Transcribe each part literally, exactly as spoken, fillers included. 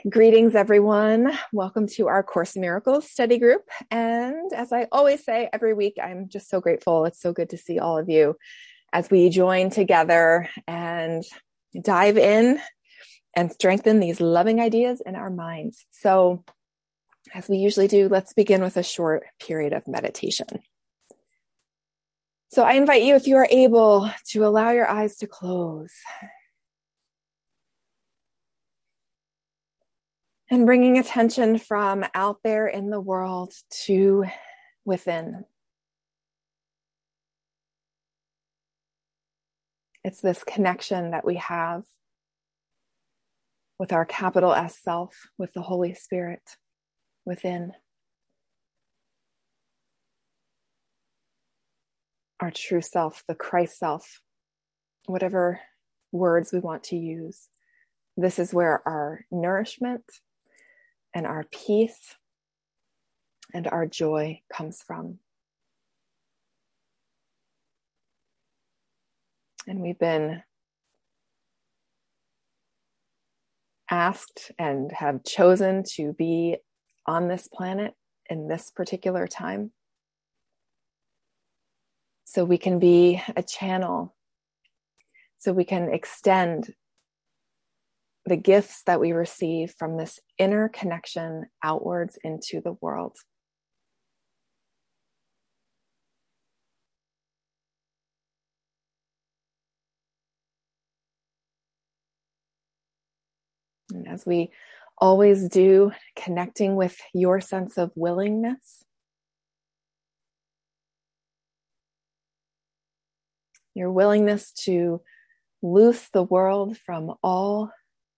Greetings, everyone. Welcome to our Course in Miracles study group. And as I always say every week, I'm just so grateful. It's so good to see all of you as we join together and dive in and strengthen these loving ideas in our minds. So as we usually do, let's begin with a short period of meditation. So I invite you, if you are able, to allow your eyes to close. And bringing attention from out there in the world to within. It's this connection that we have with our capital S self, with the Holy Spirit within. Our true self, the Christ self, whatever words we want to use. This is where our nourishment and our peace and our joy comes from. And we've been asked and have chosen to be on this planet in this particular time, so we can be a channel, so we can extend the gifts that we receive from this inner connection outwards into the world. And as we always do, connecting with your sense of willingness, your willingness to loose the world from all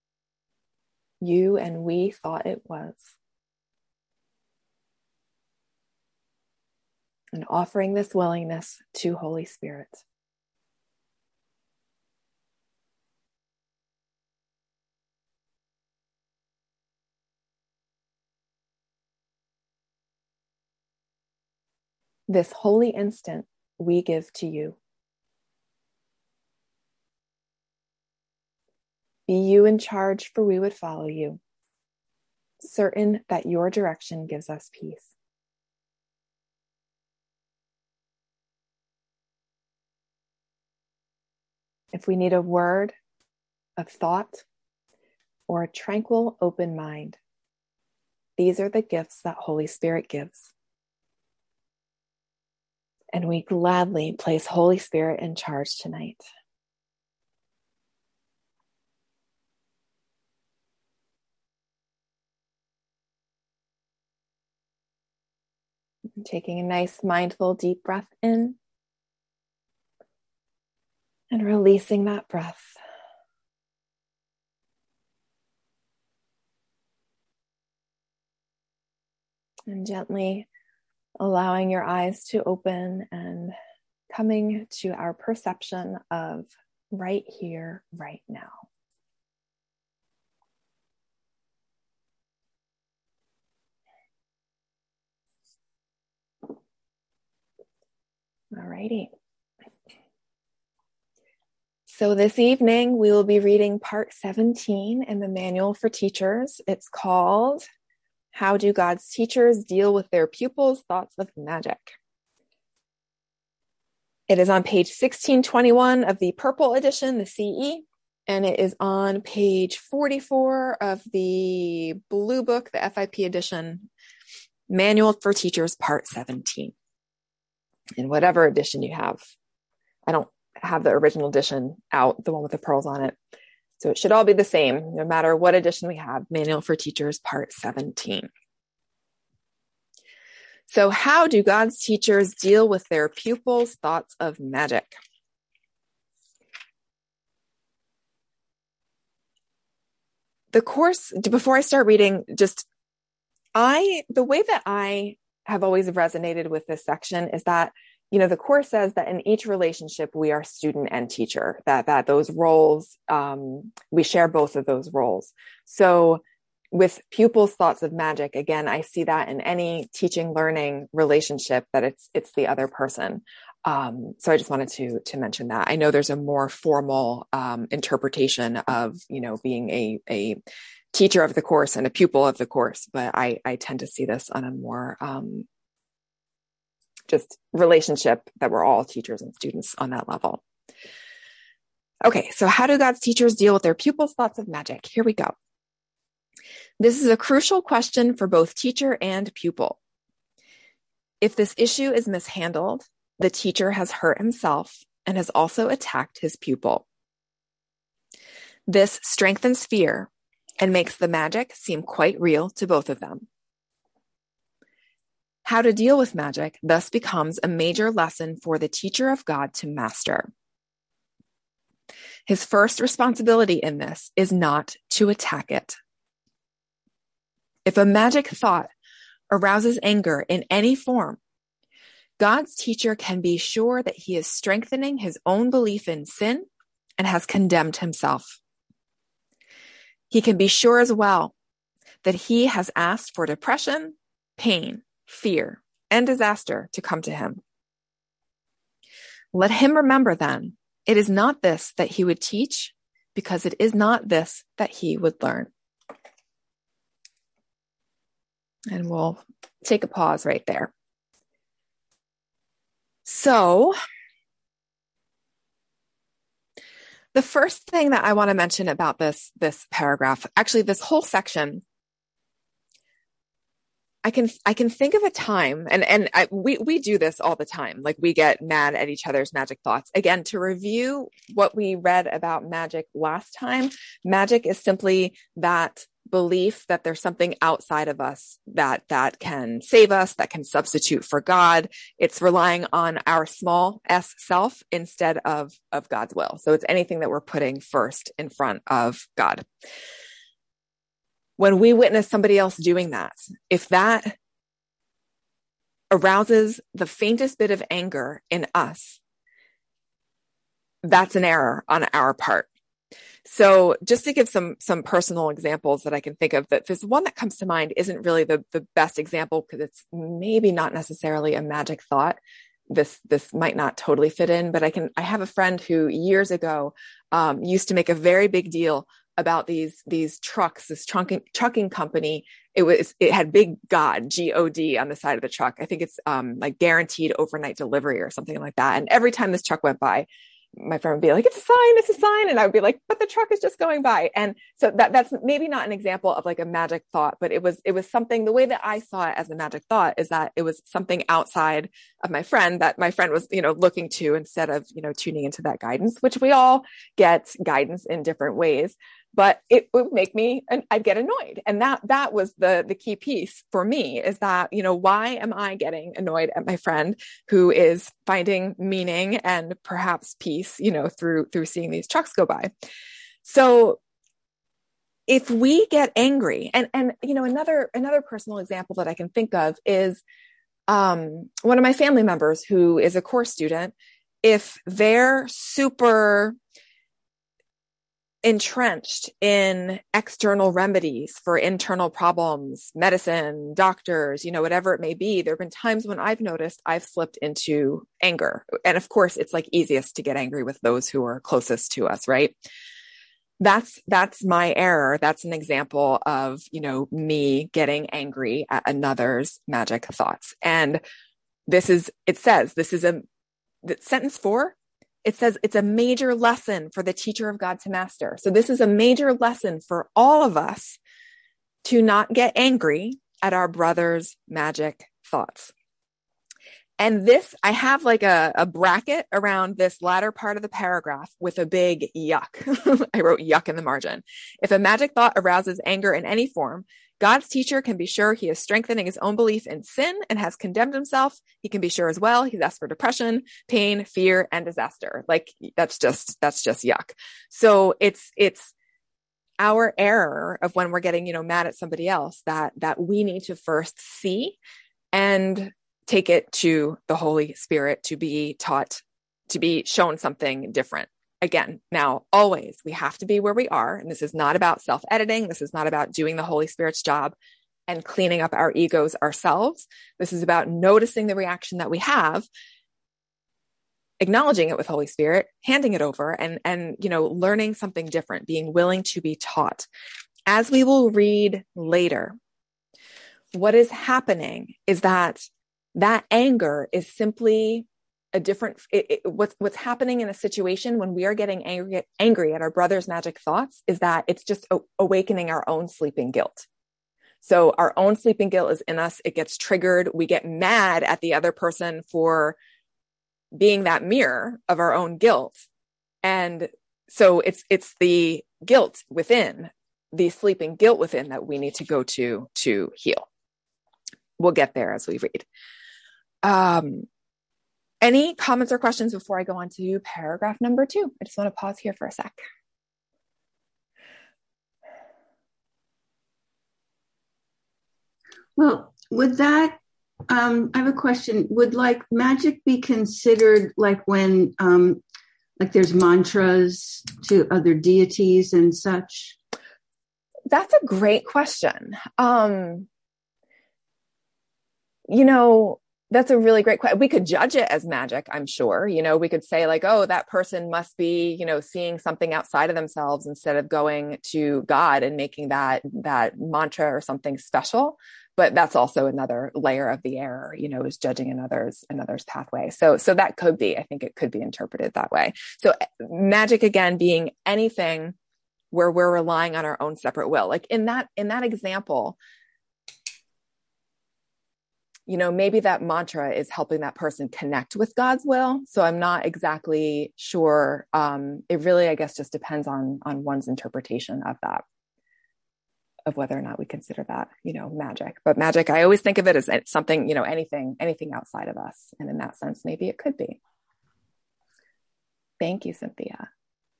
you and we thought it was. And offering this willingness to Holy Spirit. This holy instant we give to you. Be you in charge, for we would follow you, certain that your direction gives us peace. If we need a word, a thought, or a tranquil, open mind, these are the gifts that Holy Spirit gives. And we gladly place Holy Spirit in charge tonight. Taking a nice mindful deep breath in and releasing that breath. And gently allowing your eyes to open and coming to our perception of right here, right now. Alrighty. So this evening we will be reading part seventeen in the Manual for Teachers. It's called How Do God's Teachers Deal with Their Pupils' Thoughts of Magic? It is on page sixteen twenty-one of the purple edition, the C E, and it is on page forty-four of the blue book, the F I P edition, Manual for Teachers, part seventeen. In whatever edition you have. I don't have the original edition out, the one with the pearls on it. So it should all be the same, no matter what edition we have. Manual for Teachers, part seventeen. So how do God's teachers deal with their pupils' thoughts of magic? The course, before I start reading, just I, the way that I have always resonated with this section is that, you know, the course says that in each relationship, we are student and teacher, that, that those roles, um, we share both of those roles. So with pupils' thoughts of magic, again, I see that in any teaching learning relationship, that it's, it's the other person. Um, so I just wanted to, to mention that. I know there's a more formal, um, interpretation of, you know, being a, a teacher of the course and a pupil of the course, but I, I tend to see this on a more um, just relationship that we're all teachers and students on that level. Okay, so how do God's teachers deal with their pupils' thoughts of magic? Here we go. This is a crucial question for both teacher and pupil. If this issue is mishandled, the teacher has hurt himself and has also attacked his pupil. This strengthens fear and makes the magic seem quite real to both of them. How to deal with magic thus becomes a major lesson for the teacher of God to master. His first responsibility in this is not to attack it. If a magic thought arouses anger in any form, God's teacher can be sure that he is strengthening his own belief in sin and has condemned himself. He can be sure as well that he has asked for depression, pain, fear, and disaster to come to him. Let him remember then, it is not this that he would teach, because it is not this that he would learn. And we'll take a pause right there. So, the first thing that I want to mention about this, this paragraph, actually this whole section, I can, I can think of a time, and, and I, we, we do this all the time. Like we get mad at each other's magic thoughts. Again, to review what we read about magic last time, magic is simply that belief that there's something outside of us that, that can save us, that can substitute for God. It's relying on our small s self instead of, of God's will. So it's anything that we're putting first in front of God. When we witness somebody else doing that, if that arouses the faintest bit of anger in us, that's an error on our part. So just to give some, some personal examples that I can think of, that this one that comes to mind isn't really the, the best example because it's maybe not necessarily a magic thought. This, this might not totally fit in, but I can, I have a friend who years ago, um, used to make a very big deal about these, these trucks, this trucking, trucking company. It was, it had big God, G O D on the side of the truck. I think it's, um, like guaranteed overnight delivery or something like that. And every time this truck went by, my friend would be like, it's a sign, it's a sign. And I would be like, but the truck is just going by. And so that, that's maybe not an example of like a magic thought, but it was, it was something, the way that I saw it as a magic thought is that it was something outside of my friend that my friend was, you know, looking to instead of, you know, tuning into that guidance, which we all get guidance in different ways. But it would make me, and I'd get annoyed. And that, that was the, the key piece for me is that, you know, why am I getting annoyed at my friend who is finding meaning and perhaps peace, you know, through, through seeing these trucks go by? So if we get angry, and, and, you know, another, another personal example that I can think of is, um, one of my family members who is a course student. If they're super entrenched in external remedies for internal problems, medicine, doctors, you know, whatever it may be, there have been times when I've noticed I've slipped into anger. And of course, it's like easiest to get angry with those who are closest to us, right? That's, that's my error. That's an example of, you know, me getting angry at another's magic thoughts. And this is, it says, this is a, sentence four, it says it's a major lesson for the teacher of God to master. So this is a major lesson for all of us to not get angry at our brother's magic thoughts. And this, I have like a, a bracket around this latter part of the paragraph with a big yuck. I wrote yuck in the margin. If a magic thought arouses anger in any form, God's teacher can be sure he is strengthening his own belief in sin and has condemned himself. He can be sure as well he's asked for depression, pain, fear, and disaster. Like that's just, that's just yuck. So it's, it's our error of when we're getting, you know, mad at somebody else that, that we need to first see and take it to the Holy Spirit to be taught, to be shown something different. Again, now, always, we have to be where we are. And this is not about self-editing. This is not about doing the Holy Spirit's job and cleaning up our egos ourselves. This is about noticing the reaction that we have, acknowledging it with Holy Spirit, handing it over and, and, you know, learning something different, being willing to be taught. as we will read later, what is happening is that that anger is simply a different, it, it, what's, what's happening in a situation when we are getting angry, angry at our brother's magic thoughts is that it's just a, awakening our own sleeping guilt. So our own sleeping guilt is in us. It gets triggered. We get mad at the other person for being that mirror of our own guilt. And so it's, it's the guilt within, the sleeping guilt within that we need to go to, to heal. We'll get there as we read. Um, any comments or questions before I go on to paragraph number two? I just want to pause here for a sec. Well, would that, um, I have a question. Would like magic be considered like when, um, like there's mantras to other deities and such? That's a great question. Um, you know, that's a really great question. We could judge it as magic, I'm sure. You know, we could say like, oh, that person must be, you know, seeing something outside of themselves instead of going to God and making that, that mantra or something special. But that's also another layer of the error, you know, is judging another's, another's pathway. So, so that could be, I think it could be interpreted that way. So magic, again, being anything where we're relying on our own separate will. Like in that, in that example, you know, maybe that mantra is helping that person connect with God's will. So I'm not exactly sure. Um, it really, I guess, just depends on, on one's interpretation of that, of whether or not we consider that, you know, magic. But magic, I always think of it as something, you know, anything, anything outside of us. And in that sense, maybe it could be. Thank you, Cynthia.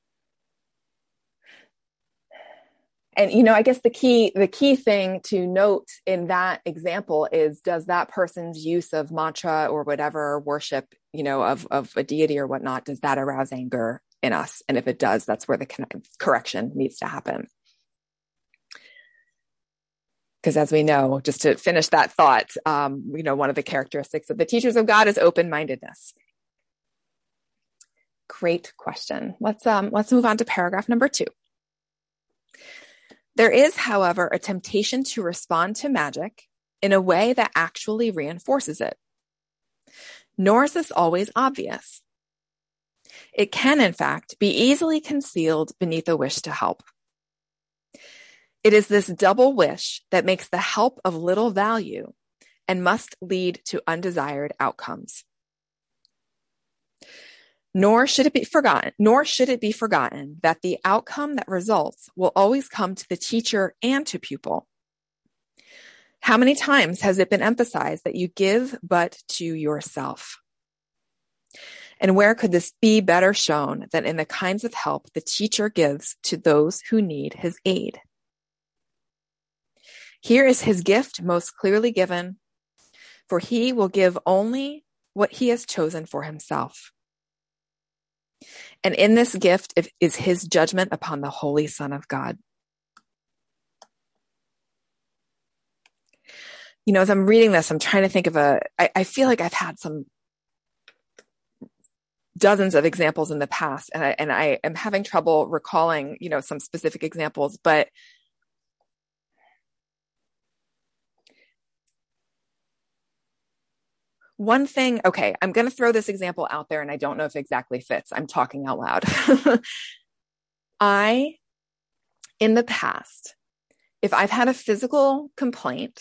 And, you know, I guess the key, the key thing to note in that example is, does that person's use of mantra or whatever worship, you know, of, of a deity or whatnot, does that arouse anger in us? And if it does, that's where the correction needs to happen. Because as we know, just to finish that thought, um, you know, one of the characteristics of the teachers of God is open-mindedness. Great question. Let's, um, let's move on to paragraph number two. There is, however, a temptation to respond to magic in a way that actually reinforces it. Nor is this always obvious. It can, in fact, be easily concealed beneath a wish to help. It is this double wish that makes the help of little value and must lead to undesired outcomes. Nor should it be forgotten, nor should it be forgotten that the outcome that results will always come to the teacher and to pupil. How many times has it been emphasized that you give but to yourself? And where could this be better shown than in the kinds of help the teacher gives to those who need his aid? Here is his gift most clearly given, for he will give only what he has chosen for himself. And in this gift is his judgment upon the Holy Son of God. You know, as I'm reading this, I'm trying to think of a, I, I feel like I've had some dozens of examples in the past, and I, and I am having trouble recalling, you know, some specific examples, but one thing, okay, I'm going to throw this example out there and I don't know if it exactly fits. I'm talking out loud. I, in the past, if I've had a physical complaint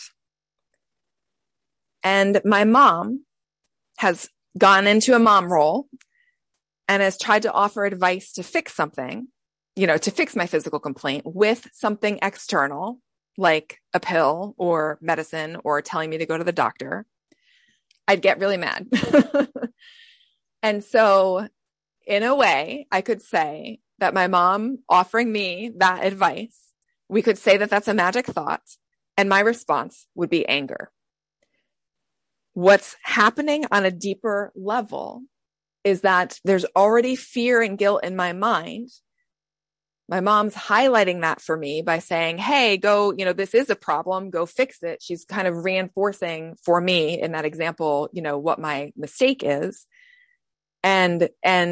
and my mom has gone into a mom role and has tried to offer advice to fix something, you know, to fix my physical complaint with something external, like a pill or medicine or telling me to go to the doctor, I'd get really mad. And so in a way, I could say that my mom offering me that advice, we could say that that's a magic thought, and my response would be anger. What's happening on a deeper level is that there's already fear and guilt in my mind. My mom's highlighting that for me by saying, hey, go, you know, this is a problem, go fix it. She's kind of reinforcing for me in that example, you know, what my mistake is. And, and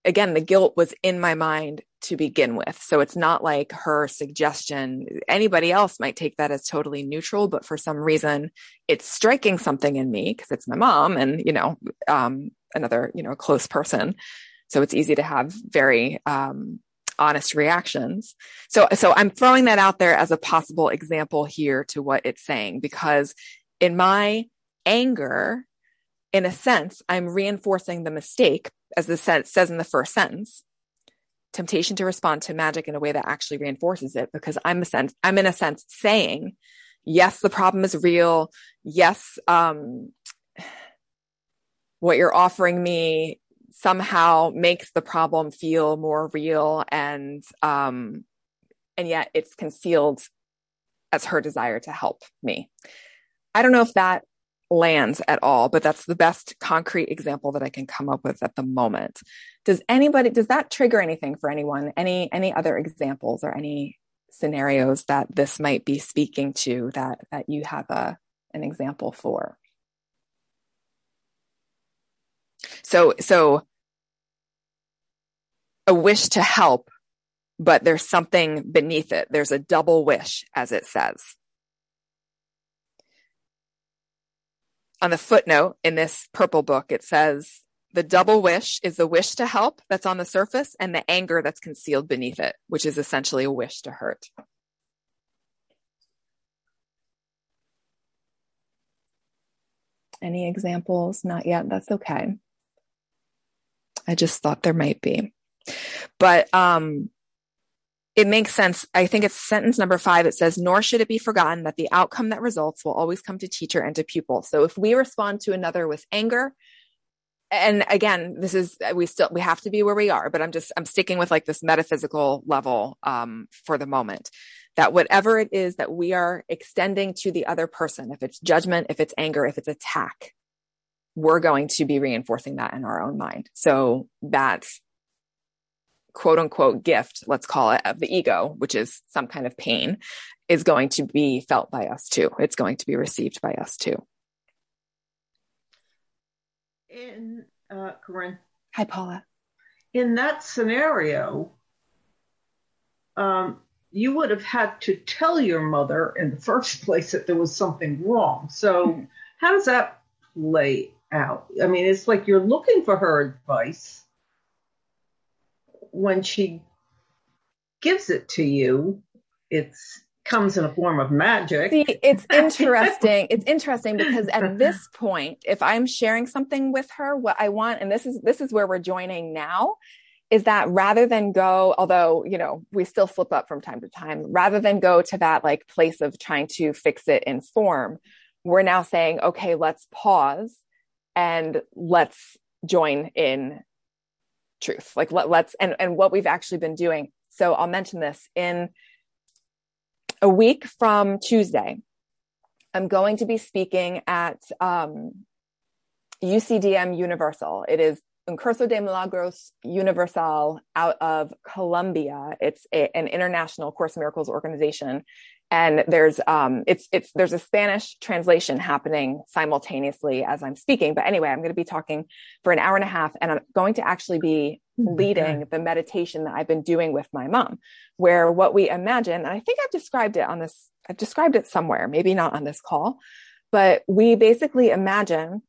again, the guilt was in my mind to begin with. So it's not like her suggestion. Anybody else might take that as totally neutral, but for some reason it's striking something in me because it's my mom and, you know, um, another, you know, close person. So it's easy to have very, um, honest reactions. So, so I'm throwing that out there as a possible example here to what it's saying, because in my anger, in a sense, I'm reinforcing the mistake, as the sentence says in the first sentence, temptation to respond to magic in a way that actually reinforces it, because I'm a sense, I'm in a sense saying, yes, the problem is real. Yes, um, what you're offering me somehow makes the problem feel more real, and um, and yet it's concealed as her desire to help me. I don't know if that lands at all, but that's the best concrete example that I can come up with at the moment. Does anybody, does that trigger anything for anyone? Any, any other examples or any scenarios that this might be speaking to that, that you have a, an example for? So, so a wish to help, but there's something beneath it. There's a double wish, as it says. On the footnote in this purple book, it says the double wish is the wish to help that's on the surface and the anger that's concealed beneath it, which is essentially a wish to hurt. Any examples? Not yet. That's okay. I just thought there might be. But um, it makes sense. I think it's sentence number five. It says, nor should it be forgotten that the outcome that results will always come to teacher and to pupil. So if we respond to another with anger, and again, this is, we still, we have to be where we are, but I'm just, I'm sticking with like this metaphysical level um, for the moment, that whatever it is that we are extending to the other person, if it's judgment, if it's anger, if it's attack, we're going to be reinforcing that in our own mind. So that's quote unquote gift, let's call it, of the ego, which is some kind of pain, is going to be felt by us too. It's going to be received by us too. In uh, Corinne. Hi, Paula. In that scenario, um, you would have had to tell your mother in the first place that there was something wrong. So mm-hmm. How does that play out? I mean, it's like you're looking for her advice. When she gives it to you, it comes in a form of magic. See, it's interesting. It's interesting because at this point, if I'm sharing something with her, what I want, and this is, this is where we're joining now, is that rather than go, although, you know, we still slip up from time to time, rather than go to that like place of trying to fix it in form, we're now saying, okay, let's pause and let's join in truth. Like let, let's, and, and what we've actually been doing. So I'll mention this. In a week from Tuesday, I'm going to be speaking at um, U C D M Universal. It is Un Curso de Milagros Universal out of Colombia. It's a, an international Course in Miracles organization. And there's, um, it's, it's, there's a Spanish translation happening simultaneously as I'm speaking. But anyway, I'm going to be talking for an hour and a half, and I'm going to actually be leading the meditation that I've been doing with my mom, where what we imagine, and I think I've described it on this, I've described it somewhere, maybe not on this call, but we basically imagine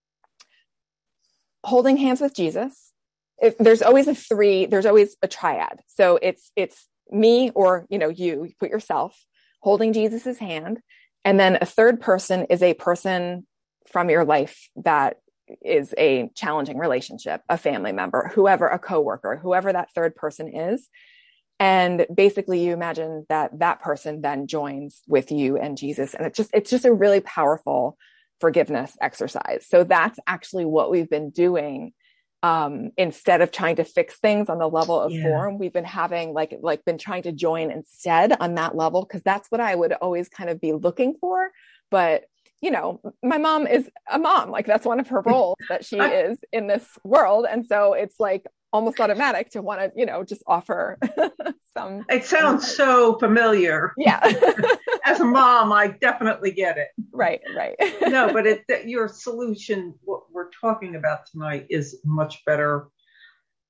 holding hands with Jesus. If there's always a three, there's always a triad. So it's, it's me or, you know, you, you put yourself holding Jesus's hand. And then a third person is a person from your life that is a challenging relationship, a family member, whoever, a coworker, whoever that third person is. And basically you imagine that that person then joins with you and Jesus. And it's just, it's just a really powerful forgiveness exercise. So that's actually what we've been doing. Um, instead of trying to fix things on the level of yeah. form, we've been having like, like been trying to join instead on that level. Cause that's what I would always kind of be looking for. But, you know, my mom is a mom, like that's one of her roles that she is in this world. And so it's like almost automatic to want to, you know, just offer some. It sounds advice. So familiar. Yeah. As a mom, I definitely get it. Right, right. No, but it, that your solution, what we're talking about tonight, is much better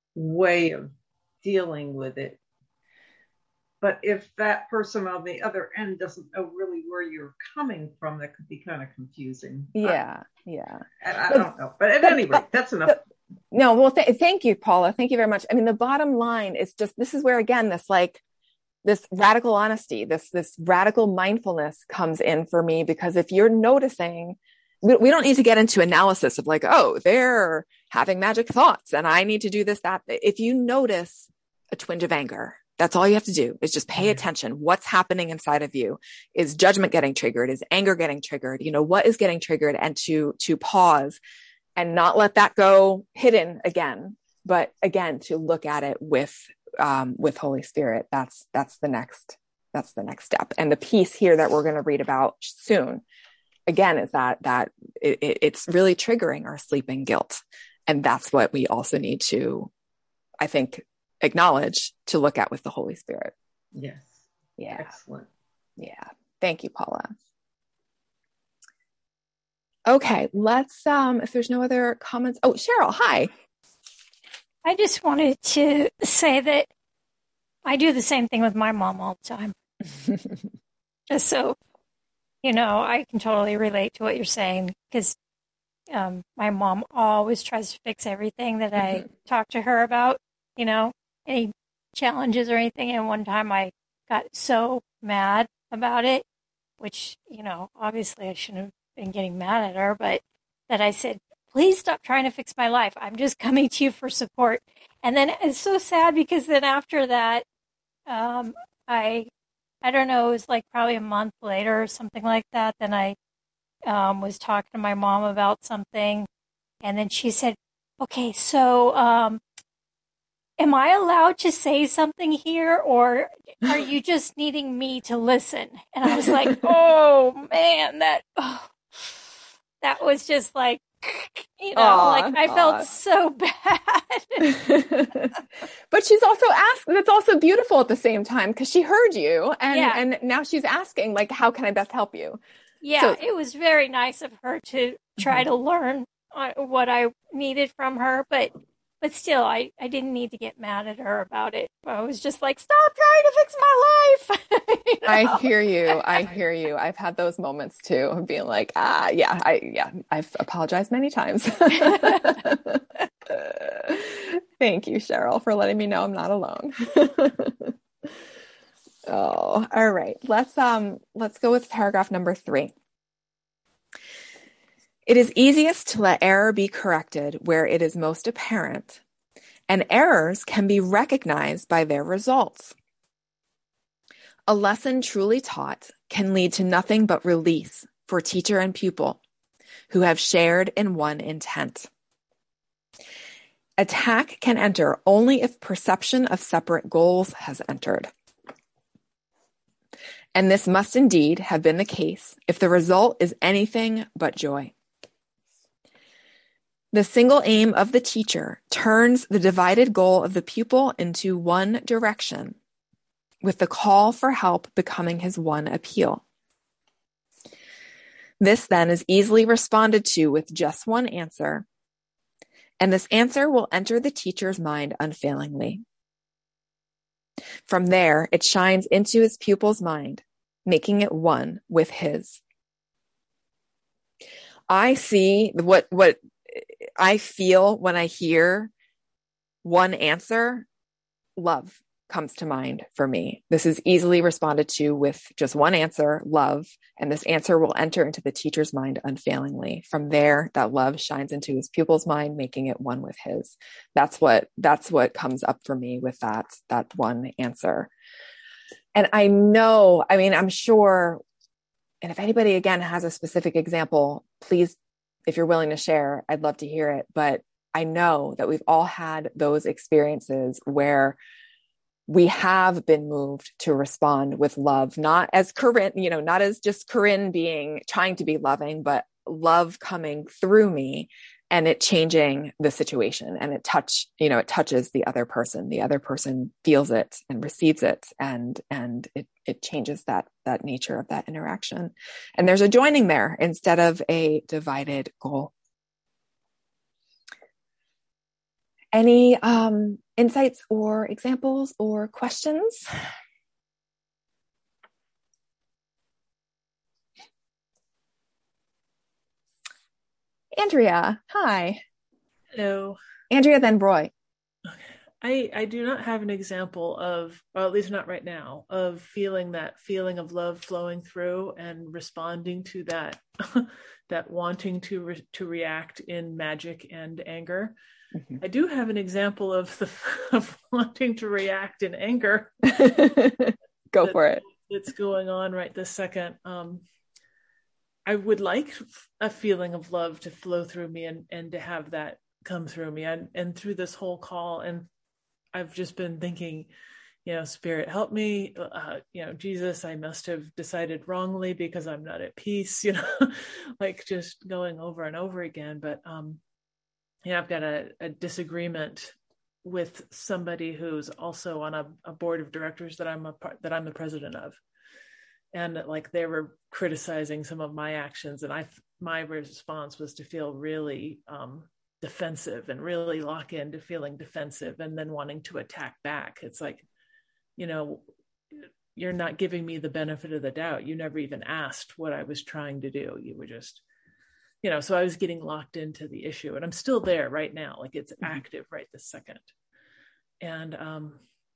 way of dealing with it. But if that person on the other end doesn't know really where you're coming from, that could be kind of confusing. Yeah, yeah. I, I don't know. But at any rate, that's enough. No, well, th- thank you, Paula. Thank you very much. I mean, the bottom line is just, this is where, again, this like, this radical honesty, this, this radical mindfulness comes in for me, because if you're noticing, we, we don't need to get into analysis of like, oh, they're having magic thoughts and I need to do this, that. If you notice a twinge of anger, that's all you have to do is just pay attention. What's happening inside of you? Is judgment getting triggered? Is anger getting triggered? You know, what is getting triggered? And to, to pause and not let that go hidden again, but again, to look at it with, um, with Holy Spirit. That's, that's the next, that's the next step. And the piece here that we're going to read about soon, again, is that, that it, it's really triggering our sleeping guilt. And that's what we also need to, I think, acknowledge, to look at with the Holy Spirit. Yes. Yeah. Excellent. Yeah. Thank you, Paula. Okay. Let's, um, if there's no other comments. Oh, Cheryl. Hi. I just wanted to say that I do the same thing with my mom all the time. Just so, you know, I can totally relate to what you're saying, because um, my mom always tries to fix everything that I talk to her about, you know, any challenges or anything. And one time I got so mad about it, which, you know, obviously I shouldn't have been getting mad at her, but that I said, please stop trying to fix my life. I'm just coming to you for support. And then it's so sad, because then after that, um, I, I don't know, it was like probably a month later or something like that. Then I um, was talking to my mom about something. And then she said, okay, so um, am I allowed to say something here, or are you just needing me to listen? And I was like, oh, man, that oh, that was just like, you know, aww, like I felt aww. so bad. But she's also asked, that's also beautiful at the same time, because she heard you, and, yeah. and now she's asking, like, how can I best help you? Yeah, so, it was very nice of her to try mm-hmm. to learn what I needed from her, but but still, I, I didn't need to get mad at her about it. I was just like, stop trying to fix my life. You know? I hear you. I hear you. I've had those moments too, of being like, ah, yeah, I, yeah, I've apologized many times. Thank you, Cheryl, for letting me know I'm not alone. Oh, all right. Let's, um, let's go with paragraph number three. It is easiest to let error be corrected where it is most apparent, and errors can be recognized by their results. A lesson truly taught can lead to nothing but release for teacher and pupil who have shared in one intent. Attack can enter only if perception of separate goals has entered. And this must indeed have been the case if the result is anything but joy. The single aim of the teacher turns the divided goal of the pupil into one direction, with the call for help becoming his one appeal. This then is easily responded to with just one answer, and this answer will enter the teacher's mind unfailingly. From there, it shines into his pupil's mind, making it one with his. I see what, what I feel when I hear one answer. Love comes to mind for me. This is easily responded to with just one answer, love, and this answer will enter into the teacher's mind unfailingly. From there, that love shines into his pupil's mind, making it one with his. That's what, that's what comes up for me with that, that one answer. And I know, I mean, I'm sure, and if anybody again has a specific example, please, if you're willing to share, I'd love to hear it. But I know that we've all had those experiences where we have been moved to respond with love, not as Corinne, you know, not as just Corinne being, trying to be loving, but love coming through me and it changing the situation, and it touch, you know, it touches the other person. The other person feels it and receives it, and, and it, it changes that, that nature of that interaction. And there's a joining there instead of a divided goal. Any um, insights or examples or questions? Andrea, hi. Hello. Andrea, then Roy. I, I do not have an example of, or at least not right now, of feeling that feeling of love flowing through and responding to that, that wanting to re, to react in magic and anger. Mm-hmm. I do have an example of the of wanting to react in anger. Go that, for it. It's going on right this second. Um, I would like a feeling of love to flow through me and, and to have that come through me. And, and through this whole call, and I've just been thinking, you know, Spirit, help me, uh, you know, Jesus, I must have decided wrongly because I'm not at peace, you know, like just going over and over again. But, um, you know, I've got a, a disagreement with somebody who's also on a, a board of directors that I'm a part, that I'm the president of. And like they were criticizing some of my actions, and I, my response was to feel really um, defensive and really lock into feeling defensive and then wanting to attack back. It's like, you know, you're not giving me the benefit of the doubt. You never even asked what I was trying to do. You were just, you know, so I was getting locked into the issue, and I'm still there right now. Like it's mm-hmm. active right this second. And, um,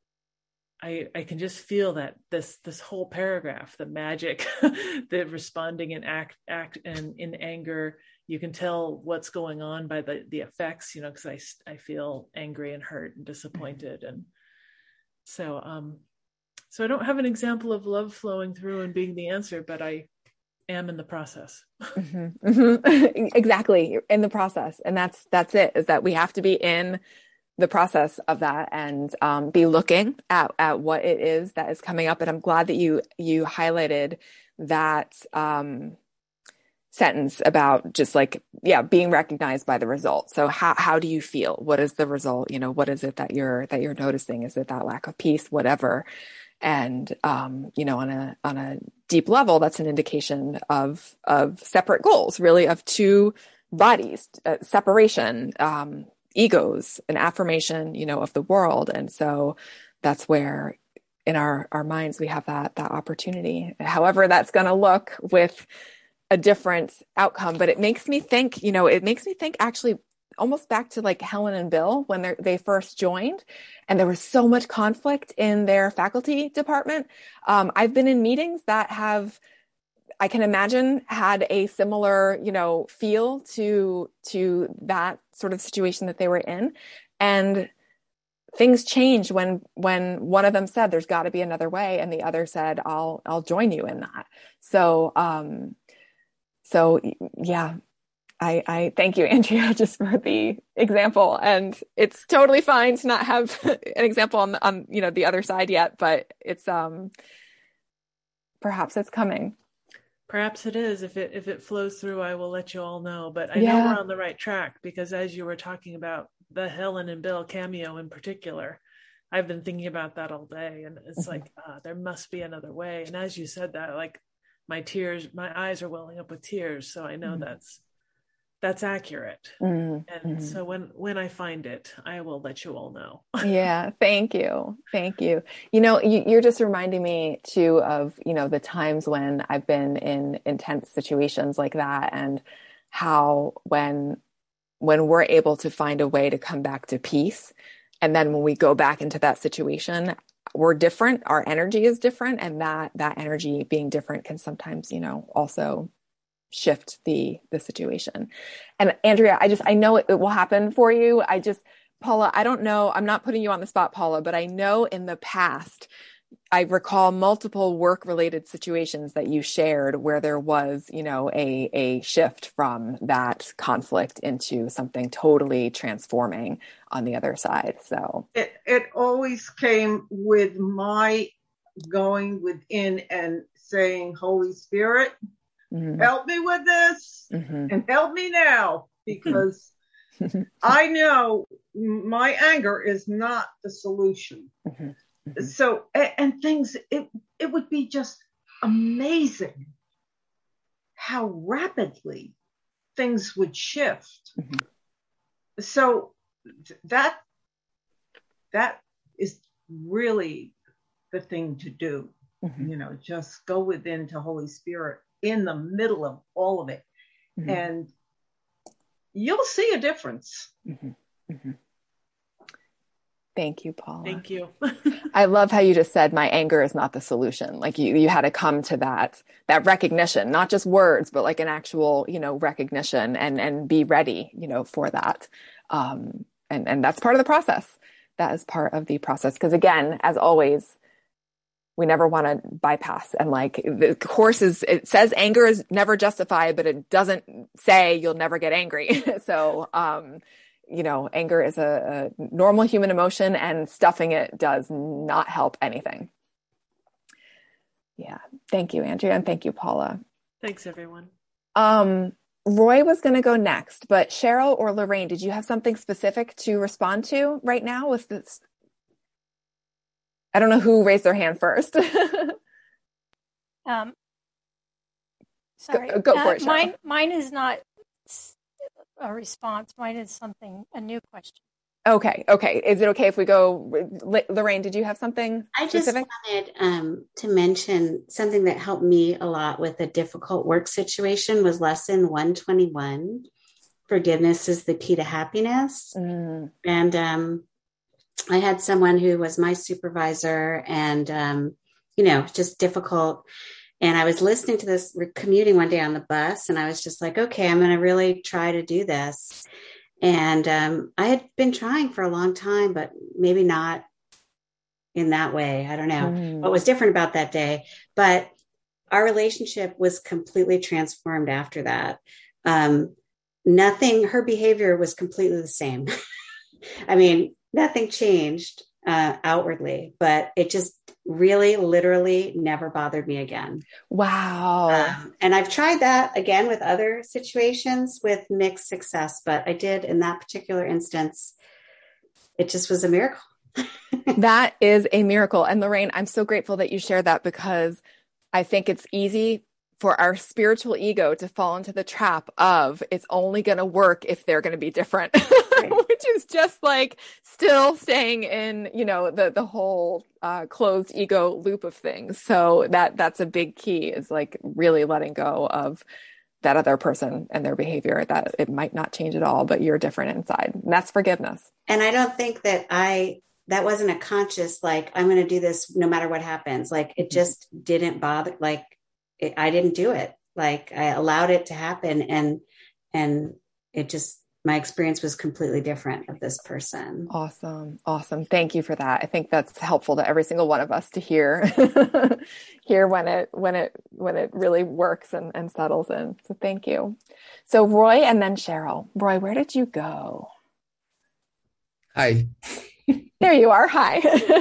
I, I can just feel that this this whole paragraph, the magic, the responding in act act and in anger, you can tell what's going on by the the effects, you know, because I I feel angry and hurt and disappointed, and so um so I don't have an example of love flowing through and being the answer, but I am in the process. Mm-hmm. Mm-hmm. Exactly, in the process, and that's that's it. Is that we have to be in the process of that and um, be looking at, at what it is that is coming up. And I'm glad that you, you highlighted that um, sentence about just like, yeah, being recognized by the result. So how, how do you feel? What is the result? You know, what is it that you're, that you're noticing? Is it that lack of peace, whatever? And, um, you know, on a, on a deep level, that's an indication of, of separate goals, really, of two bodies, uh, separation, um, egos, an affirmation, you know, of the world. And so that's where in our, our minds, we have that, that opportunity, however, that's going to look with a different outcome. But it makes me think, you know, it makes me think actually almost back to like Helen and Bill when they they first joined and there was so much conflict in their faculty department. Um, I've been in meetings that have, I can imagine, had a similar, you know, feel to, to that sort of situation that they were in. And things changed when, when one of them said, there's got to be another way. And the other said, I'll, I'll join you in that. So, um, so yeah, I, I thank you, Andrea, just for the example. And it's totally fine to not have an example on, the, on, you know, the other side yet, but it's, um, perhaps it's coming. Perhaps it is. If it if it flows through, I will let you all know. But I yeah. know we're on the right track because as you were talking about the Helen and Bill cameo in particular, I've been thinking about that all day. And it's mm-hmm. like, uh, there must be another way. And as you said that, like my tears, my eyes are welling up with tears. So I know mm-hmm. that's that's accurate. Mm-hmm. And so when when I find it, I will let you all know. Yeah, thank you. Thank you. You know, you, you're just reminding me too of, you know, the times when I've been in intense situations like that and how when when we're able to find a way to come back to peace, and then when we go back into that situation, we're different, our energy is different, and that that energy being different can sometimes, you know, also shift the the situation. And Andrea, I just I know it, it will happen for you. I just Paula, I don't know, I'm not putting you on the spot, Paula, but I know in the past I recall multiple work related situations that you shared where there was, you know, a a shift from that conflict into something totally transforming on the other side. So it it always came with my going within and saying, Holy Spirit, mm-hmm. help me with this mm-hmm. and help me now, because I know my anger is not the solution. Mm-hmm. Mm-hmm. So, and, and things, it, it would be just amazing how rapidly things would shift. Mm-hmm. So that, that is really the thing to do. Mm-hmm. You know, just go within to Holy Spirit in the middle of all of it. Mm-hmm. And you'll see a difference. Mm-hmm. Mm-hmm. Thank you, Paula. Thank you. I love how you just said my anger is not the solution. Like you, you had to come to that, that recognition, not just words, but like an actual, you know, recognition and, and be ready, you know, for that. Um, and, and that's part of the process. That is part of the process. Because again, as always, we never want to bypass. And like the course is, it says anger is never justified, but it doesn't say you'll never get angry. so, um, you know, anger is a, a normal human emotion, and stuffing it does not help anything. Yeah. Thank you, Andrea. And thank you, Paula. Thanks, everyone. Um, Roy was going to go next, but Cheryl or Lorraine, did you have something specific to respond to right now with this? I don't know who raised their hand first. um, sorry. Go, go for uh, it, Cheryl. Mine, mine is not a response. Mine is something, a new question. Okay. Okay. Is it okay if we go? Lorraine, did you have something I specific? just wanted um, to mention something that helped me a lot with a difficult work situation was lesson one twenty-one. Forgiveness is the key to happiness. Mm. And um, I had someone who was my supervisor and, um, you know, just difficult. And I was listening to this commuting one day on the bus, and I was just like, okay, I'm going to really try to do this. And um, I had been trying for a long time, but maybe not in that way. I don't know mm. what was different about that day, but our relationship was completely transformed after that. Um, nothing, her behavior was completely the same. I mean, nothing changed uh, outwardly, but it just really literally never bothered me again. Wow. Um, and I've tried that again with other situations with mixed success, but I did in that particular instance, it just was a miracle. That is a miracle. And Lorraine, I'm so grateful that you shared that, because I think it's easy for our spiritual ego to fall into the trap of it's only going to work if they're going to be different, right. Which is just like still staying in, you know, the, the whole uh, closed ego loop of things. So that that's a big key, is like really letting go of that other person and their behavior, that it might not change at all, but you're different inside. And that's forgiveness. And I don't think that I, that wasn't a conscious, like, I'm going to do this no matter what happens. Like it just mm-hmm. didn't bother, like, It, I didn't do it. Like I allowed it to happen, and and it just, my experience was completely different of this person. Awesome. Awesome. Thank you for that. I think that's helpful to every single one of us to hear, hear when it, when it, when it really works and, and settles in. So thank you. So Roy and then Cheryl. Roy, where did you go? Hi. There you are. Hi.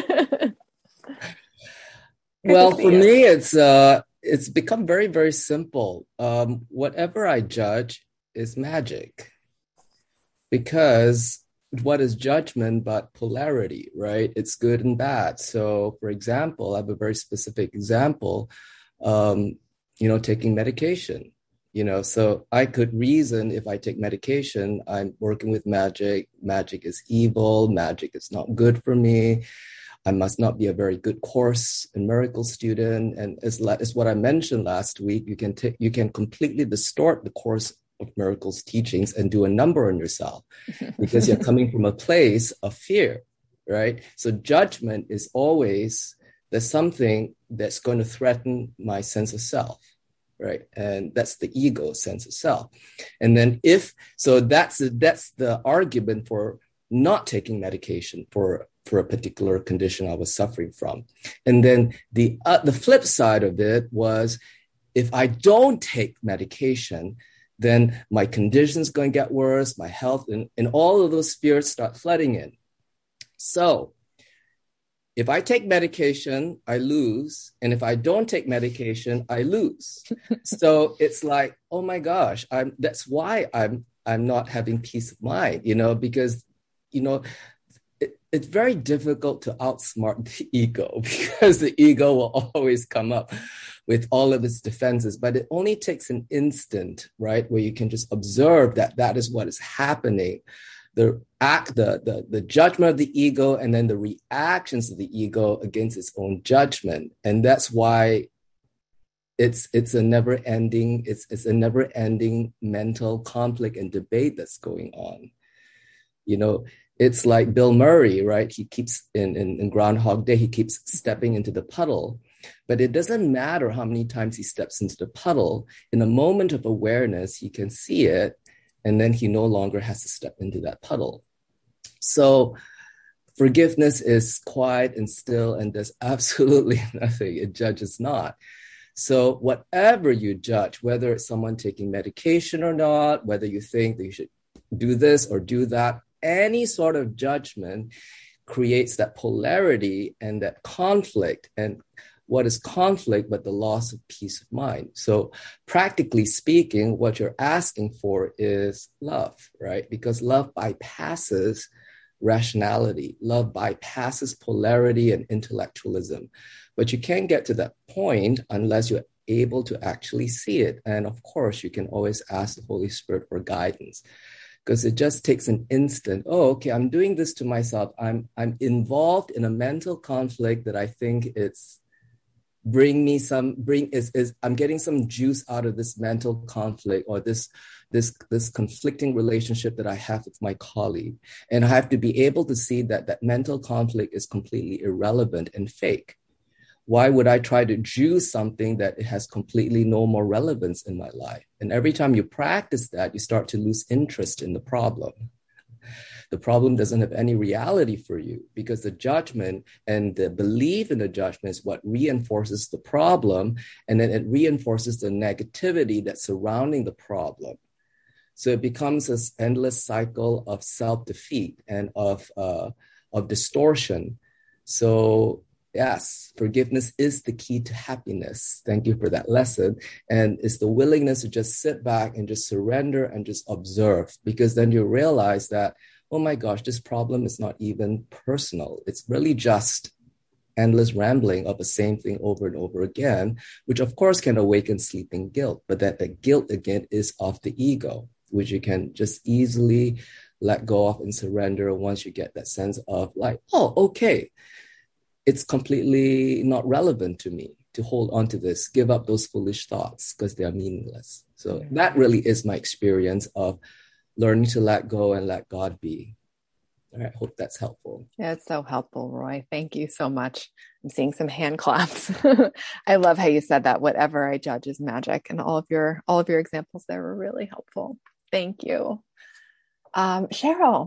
Well, for you. me, it's, uh, it's become very, very simple. Um, whatever I judge is magic, because what is judgment but polarity, right? It's good and bad. So, for example, I have a very specific example, um, you know, taking medication, you know, so I could reason if I take medication, I'm working with magic. Magic is evil. Magic is not good for me. I must not be a very good Course in Miracles student. And as, as what I mentioned last week, you can t- you can completely distort the Course of Miracles teachings and do a number on yourself, because you're coming from a place of fear, right? So judgment is always, there's something that's going to threaten my sense of self, right? And that's the ego sense of self. And then if, so that's, that's the argument for not taking medication for for a particular condition I was suffering from. And then the uh, the flip side of it was, if I don't take medication, then my condition's going to get worse, my health, and, and all of those fears start flooding in. So if I take medication, I lose. And if I don't take medication, I lose. So it's like, oh my gosh, I'm that's why I'm I'm not having peace of mind, you know, because, you know, it's very difficult to outsmart the ego, because the ego will always come up with all of its defenses, but it only takes an instant, right, where you can just observe that that is what is happening. the act, the, the, the judgment of the ego, and then the reactions of the ego against its own judgment. And that's why it's it's a never ending, it's it's a never ending mental conflict and debate that's going on. You know, it's like Bill Murray, right? He keeps in, in, in Groundhog Day, he keeps stepping into the puddle, but it doesn't matter how many times he steps into the puddle. In a moment of awareness, he can see it, and then he no longer has to step into that puddle. So forgiveness is quiet and still and does absolutely nothing. It judges not. So whatever you judge, whether it's someone taking medication or not, whether you think that you should do this or do that, any sort of judgment creates that polarity and that conflict. And what is conflict but the loss of peace of mind? So practically speaking, what you're asking for is love, right? Because love bypasses rationality. Love bypasses polarity and intellectualism. But you can't get to that point unless you're able to actually see it. And of course, you can always ask the Holy Spirit for guidance, because it just takes an instant. Oh, okay, I'm doing this to myself. I'm I'm involved in a mental conflict that I think it's bring me some bring is is I'm getting some juice out of this mental conflict or this this this conflicting relationship that I have with my colleague. And I have to be able to see that that mental conflict is completely irrelevant and fake. Why would I try to juice something that it has completely no more relevance in my life? And every time you practice that, you start to lose interest in the problem. The problem doesn't have any reality for you, because the judgment and the belief in the judgment is what reinforces the problem. And then it reinforces the negativity that's surrounding the problem. So it becomes this endless cycle of self-defeat and of, uh, of distortion. So yes, forgiveness is the key to happiness. Thank you for that lesson. And it's the willingness to just sit back and just surrender and just observe, because then you realize that, oh my gosh, this problem is not even personal. It's really just endless rambling of the same thing over and over again, which of course can awaken sleeping guilt. But that the guilt again is of the ego, which you can just easily let go of and surrender once you get that sense of like, oh, okay, it's completely not relevant to me to hold on to this, give up those foolish thoughts because they are meaningless. So mm-hmm. that really is my experience of learning to let go and let God be. All right, I hope that's helpful. Yeah, it's so helpful, Roy. Thank you so much. I'm seeing some hand claps. I love how you said that. Whatever I judge is magic, and all of your all of your examples there were really helpful. Thank you, um, Cheryl.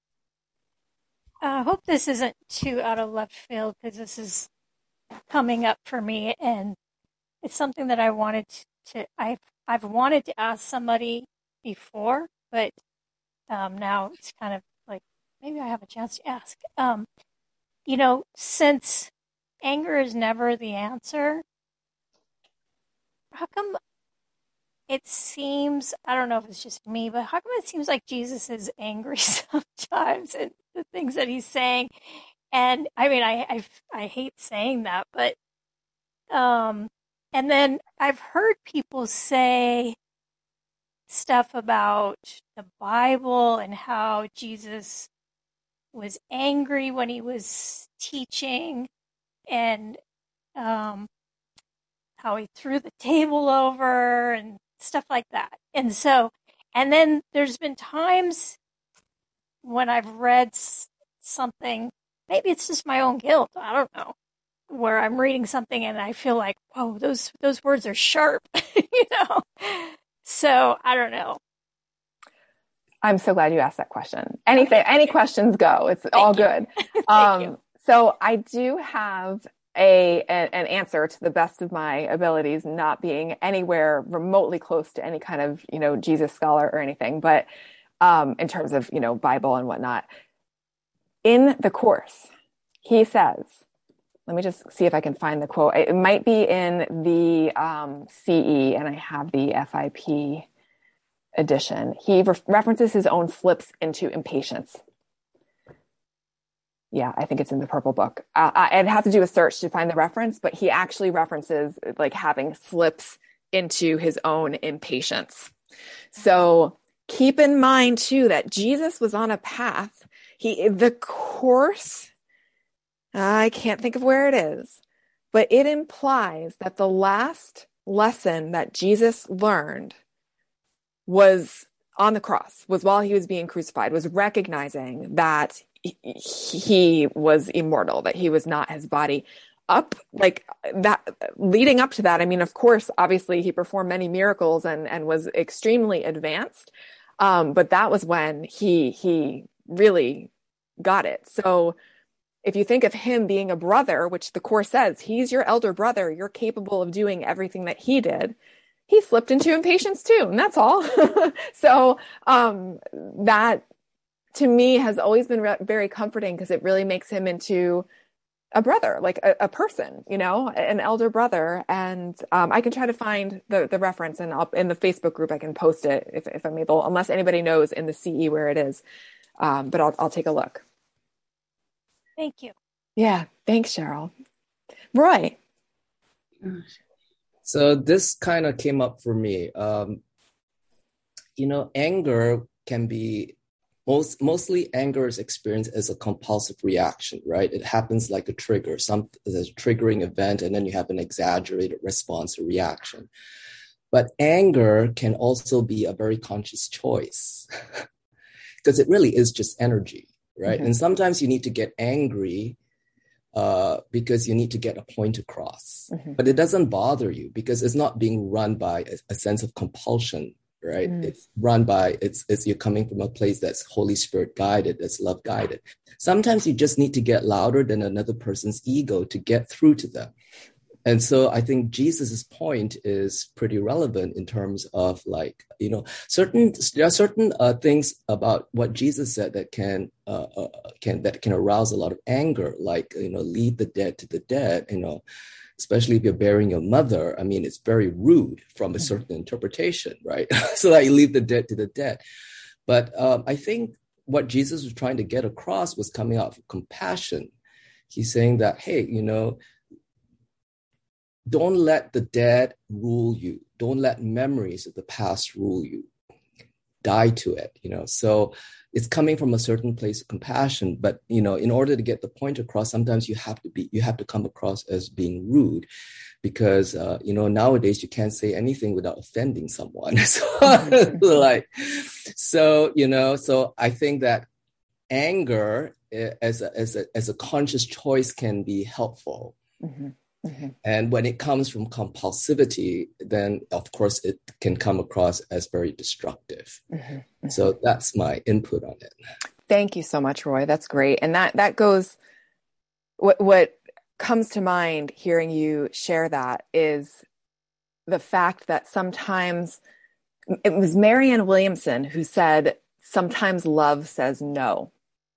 I hope this isn't too out of left field, because this is coming up for me, and it's something that I wanted to. I've I've wanted to ask somebody before, but um, now it's kind of like maybe I have a chance to ask. Um, you know, since anger is never the answer, how come it seems, I don't know if it's just me, but how come it seems like Jesus is angry sometimes and the things that he's saying? And I mean, I I, I hate saying that, but um, and then I've heard people say stuff about the Bible and how Jesus was angry when he was teaching, and um, how he threw the table over and stuff like that. And so, and then there's been times when I've read something, maybe it's just my own guilt, I don't know, where I'm reading something and I feel like, whoa, those those words are sharp, you know? So I don't know. I'm so glad you asked that question. Anything, any questions go. It's Thank all you. good. Thank um, you. So I do have a, a an answer to the best of my abilities, not being anywhere remotely close to any kind of, you know, Jesus scholar or anything, but um, in terms of, you know, Bible and whatnot. In the Course, he says, let me just see if I can find the quote. It might be in the um, C E, and I have the F I P edition. He re- references his own slips into impatience. Yeah, I think it's in the Purple Book. Uh, I'd have to do a search to find the reference, but he actually references like having slips into his own impatience. So keep in mind too that Jesus was on a path. He, the Course, I can't think of where it is, but it implies that the last lesson that Jesus learned was on the cross, was while he was being crucified, was recognizing that he was immortal, that he was not his body. Up like that, leading up to that, I mean, of course, obviously he performed many miracles and, and was extremely advanced. Um, but that was when he, he really got it. So if you think of him being a brother, which the Course says, he's your elder brother, you're capable of doing everything that he did. He slipped into impatience too, and that's all. So um, that, to me, has always been re- very comforting because it really makes him into a brother, like a, a person, you know, an elder brother. And um, I can try to find the, the reference, and I'll, in the Facebook group, I can post it if, if I'm able, unless anybody knows in the C E where it is. Um, but I'll, I'll take a look. Thank you. Yeah. Thanks, Cheryl. Roy. So this kind of came up for me. Um, you know, anger can be, most mostly anger is experienced as a compulsive reaction, right? It happens like a trigger, some there's a triggering event, and then you have an exaggerated response or reaction. But anger can also be a very conscious choice because it really is just energy, right? Mm-hmm. And sometimes you need to get angry Uh, because you need to get a point across. Mm-hmm. But it doesn't bother you because it's not being run by a, a sense of compulsion, right? Mm. It's run by, it's, it's you're coming from a place that's Holy Spirit guided, that's love guided. Sometimes you just need to get louder than another person's ego to get through to them. And so I think Jesus's point is pretty relevant in terms of, like, you know, certain there are certain uh, things about what Jesus said that can uh, uh, can that can arouse a lot of anger, like, you know, lead the dead to the dead, you know, especially if you're burying your mother. I mean, it's very rude from a certain interpretation, right? So that you leave the dead to the dead. But um, I think what Jesus was trying to get across was coming out of compassion. He's saying that, hey, you know, don't let the dead rule you. Don't let memories of the past rule you. Die to it, you know. So it's coming from a certain place of compassion. But, you know, in order to get the point across, sometimes you have to be, you have to come across as being rude, because, uh, you know, nowadays you can't say anything without offending someone. So, like, so, you know, so I think that anger as a, as a, as a conscious choice can be helpful. Mm-hmm. Mm-hmm. And when it comes from compulsivity, then of course it can come across as very destructive. Mm-hmm. Mm-hmm. So that's my input on it. Thank you so much, Roy. That's great. And that, that goes, what, what comes to mind hearing you share that is the fact that sometimes it was Marianne Williamson who said, sometimes love says no.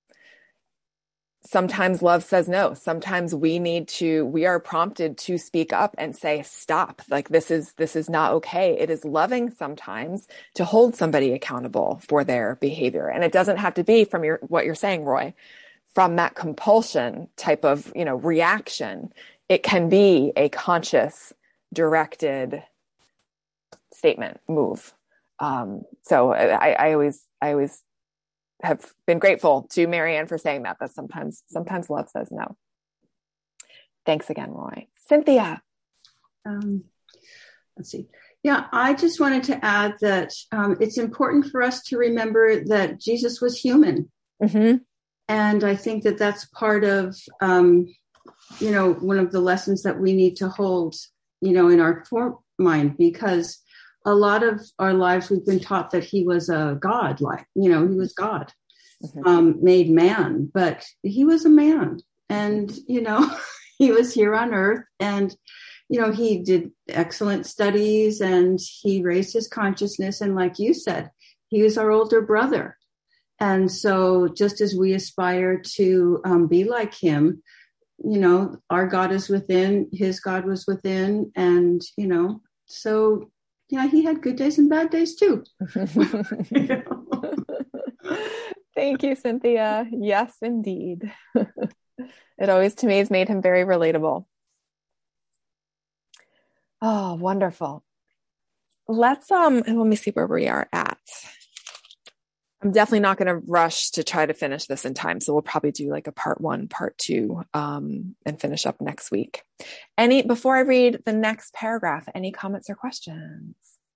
Sometimes love says no. Sometimes we need to, we are prompted to speak up and say, stop. Like, this is, this is not okay. It is loving sometimes to hold somebody accountable for their behavior. And it doesn't have to be from your, what you're saying, Roy, from that compulsion type of, you know, reaction. It can be a conscious, directed statement, move. Um, so I, I always, I always, have been grateful to Marianne for saying that, that sometimes, sometimes love says no. Thanks again, Roy. Cynthia. Um, let's see. Yeah, I just wanted to add that um, it's important for us to remember that Jesus was human. Mm-hmm. And I think that that's part of, um, you know, one of the lessons that we need to hold, you know, in our form mind, because a lot of our lives, we've been taught that he was a God, like, you know, he was God, mm-hmm. um, made man, but he was a man. And, you know, he was here on earth, and, you know, he did excellent studies, and he raised his consciousness. And like you said, he was our older brother. And so just as we aspire to um, be like him, you know, our God is within, his God was within. And, you know, so yeah, he had good days and bad days too. You know? Thank you, Cynthia. Yes, indeed. It always, to me, has made him very relatable. Oh, wonderful. Let's, um, let me see where we are at. I'm definitely not going to rush to try to finish this in time. So we'll probably do like a part one, part two, um, and finish up next week. Any, before I read the next paragraph, any comments or questions?